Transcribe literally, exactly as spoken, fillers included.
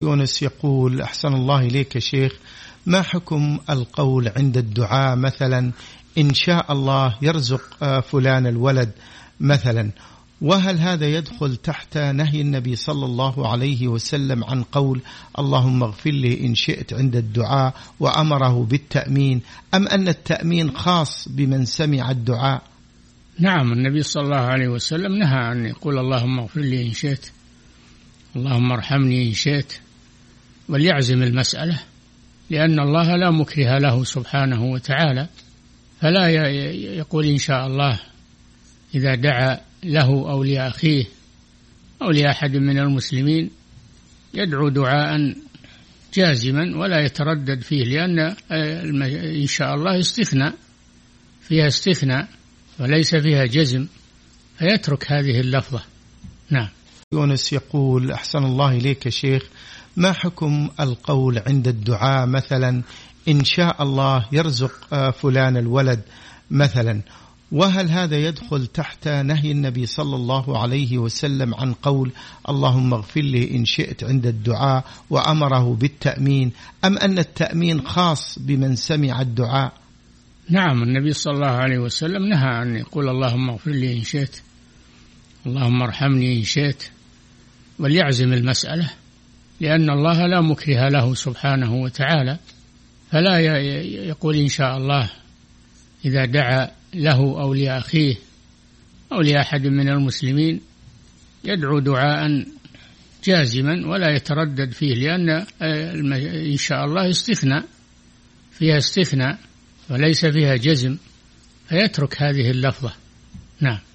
يونس يقول: أحسن الله إليك شيخ، ما حكم القول عند الدعاء مثلا إن شاء الله يرزق فلان الولد مثلا، وهل هذا يدخل تحت نهي النبي صلى الله عليه وسلم عن قول اللهم اغفر لي إن شئت عند الدعاء وأمره بالتأمين، أم أن التأمين خاص بمن سمع الدعاء؟ نعم، النبي صلى الله عليه وسلم نهى أن يقول اللهم اغفر لي إن شئت، اللهم ارحمني إن شئت، وليعزم المسألة، لأن الله لا مكره له سبحانه وتعالى، فلا يقول إن شاء الله إذا دعا له أو لأخيه أو لأحد من المسلمين، يدعو دعاء جازما ولا يتردد فيه، لأن إن شاء الله استثناء، فيها استثناء وليس فيها جزم، فيترك هذه اللفظة. نعم. يونس يقول: أحسن الله إليك شيخ، ما حكم القول عند الدعاء مثلا إن شاء الله يرزق فلان الولد مثلا، وهل هذا يدخل تحت نهي النبي صلى الله عليه وسلم عن قول اللهم اغفر لي إن شئت عند الدعاء وأمره بالتأمين، أم أن التأمين خاص بمن سمع الدعاء؟ نعم، النبي صلى الله عليه وسلم نهى أن يقول اللهم اغفر لي إن شئت، اللهم ارحمني إن شئت، وليعزم المسألة، لأن الله لا مكره له سبحانه وتعالى، فلا يقول إن شاء الله إذا دعا له أو لأخيه أو لأحد من المسلمين، يدعو دعاء جازما ولا يتردد فيه، لأن إن شاء الله استثناء، فيها استثناء وليس فيها جزم، فيترك هذه اللفظة. نعم.